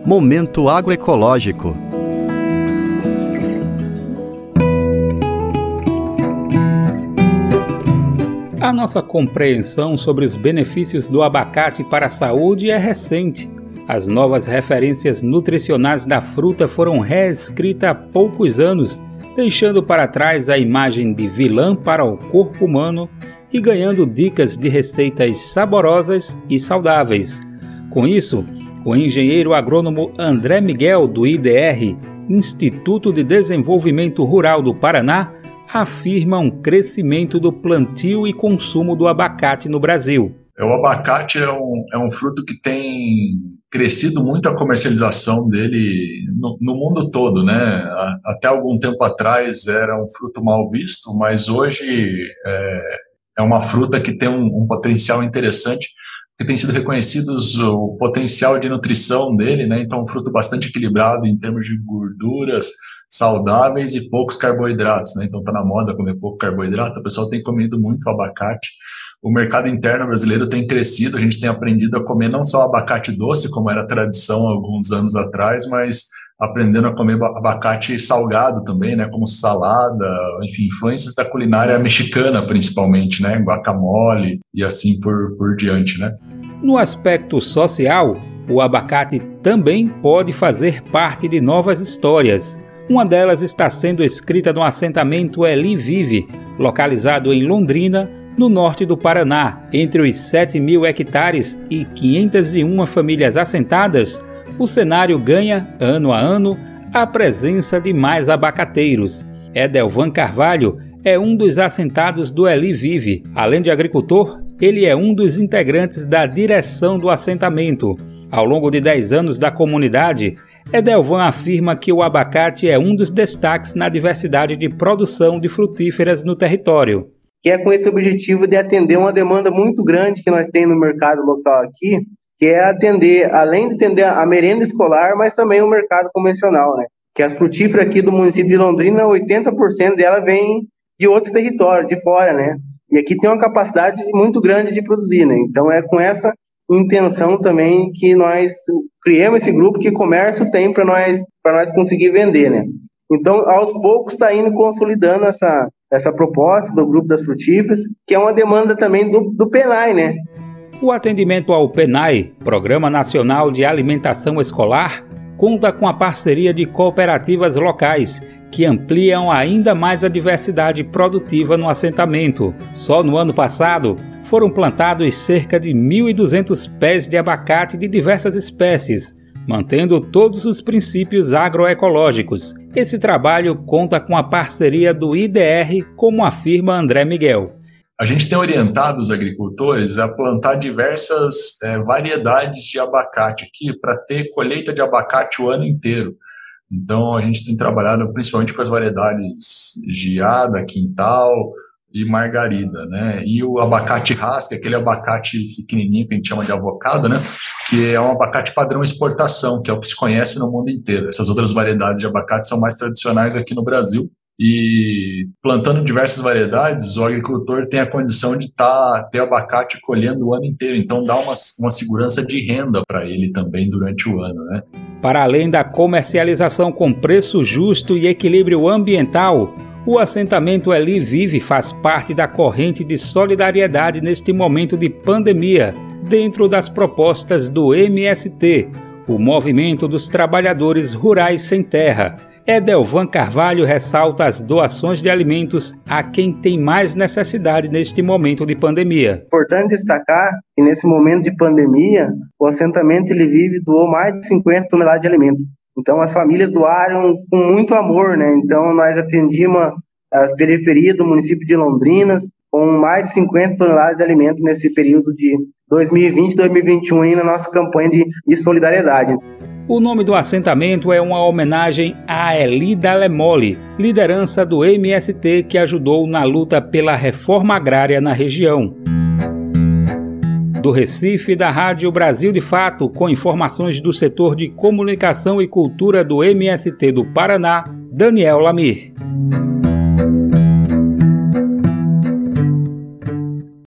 Momento Agroecológico. A nossa compreensão sobre os benefícios do abacate para a saúde é recente. As novas referências nutricionais da fruta foram reescritas há poucos anos, deixando para trás a imagem de vilã para o corpo humano e ganhando dicas de receitas saborosas e saudáveis. Com isso, o engenheiro agrônomo André Miguel, do IDR, Instituto de Desenvolvimento Rural do Paraná, afirma um crescimento do plantio e consumo do abacate no Brasil. O abacate é um fruto que tem crescido muito a comercialização dele no mundo todo, né? Até algum tempo atrás era um fruto mal visto, mas hoje é uma fruta que tem um potencial interessante, que tem sido reconhecido o potencial de nutrição dele, né? Então, um fruto bastante equilibrado em termos de gorduras saudáveis e poucos carboidratos, né? Então, tá na moda comer pouco carboidrato, o pessoal tem comido muito abacate. O mercado interno brasileiro tem crescido, a gente tem aprendido a comer não só abacate doce, como era a tradição há alguns anos atrás, mas aprendendo a comer abacate salgado também, né, como salada, enfim, influências da culinária mexicana principalmente, né, guacamole e assim por diante, né. No aspecto social, o abacate também pode fazer parte de novas histórias. Uma delas está sendo escrita no assentamento Eli Vive, localizado em Londrina, no norte do Paraná. Entre os 7.000 hectares e 501 famílias assentadas, o cenário ganha, ano a ano, a presença de mais abacateiros. Edelvan Carvalho é um dos assentados do Eli Vive. Além de agricultor, ele é um dos integrantes da direção do assentamento. Ao longo de 10 anos da comunidade, Edelvan afirma que o abacate é um dos destaques na diversidade de produção de frutíferas no território. Que é com esse objetivo de atender uma demanda muito grande que nós temos no mercado local aqui, que é atender, além de atender a merenda escolar, mas também o mercado convencional, né? Que as frutíferas aqui do município de Londrina, 80% dela vem de outros territórios, de fora, né? E aqui tem uma capacidade muito grande de produzir, né? Então é com essa intenção também que nós criamos esse grupo que comércio tem para nós conseguir vender, né? Então, aos poucos está indo consolidando essa proposta do grupo das frutíferas, que é uma demanda também do PENAI, né? O atendimento ao PENAI, Programa Nacional de Alimentação Escolar, conta com a parceria de cooperativas locais, que ampliam ainda mais a diversidade produtiva no assentamento. Só no ano passado, foram plantados cerca de 1.200 pés de abacate de diversas espécies, mantendo todos os princípios agroecológicos. Esse trabalho conta com a parceria do IDR, como afirma André Miguel. A gente tem orientado os agricultores a plantar diversas variedades de abacate aqui para ter colheita de abacate o ano inteiro. Então, a gente tem trabalhado principalmente com as variedades Giada, Quintal e Margarida, né? E o abacate rasca, aquele abacate pequenininho que a gente chama de avocado, né? Que é um abacate padrão exportação, que é o que se conhece no mundo inteiro. Essas outras variedades de abacate são mais tradicionais aqui no Brasil. E plantando diversas variedades, o agricultor tem a condição de ter abacate colhendo o ano inteiro. Então dá uma segurança de renda para ele também durante o ano, né? Para além da comercialização com preço justo e equilíbrio ambiental, o assentamento Eli Vive faz parte da corrente de solidariedade neste momento de pandemia, dentro das propostas do MST, o Movimento dos Trabalhadores Rurais Sem Terra. Edelvan Carvalho ressalta as doações de alimentos a quem tem mais necessidade neste momento de pandemia. Importante destacar que nesse momento de pandemia, o assentamento Eli Vive doou mais de 50 toneladas de alimentos. Então as famílias doaram com muito amor, né? Então nós atendimos as periferias do município de Londrina com mais de 50 toneladas de alimentos nesse período de 2020 e 2021 aí na nossa campanha de solidariedade. O nome do assentamento é uma homenagem a Elida Lemole, liderança do MST que ajudou na luta pela reforma agrária na região. Do Recife, da Rádio Brasil de Fato, com informações do setor de comunicação e cultura do MST do Paraná, Daniel Lamir.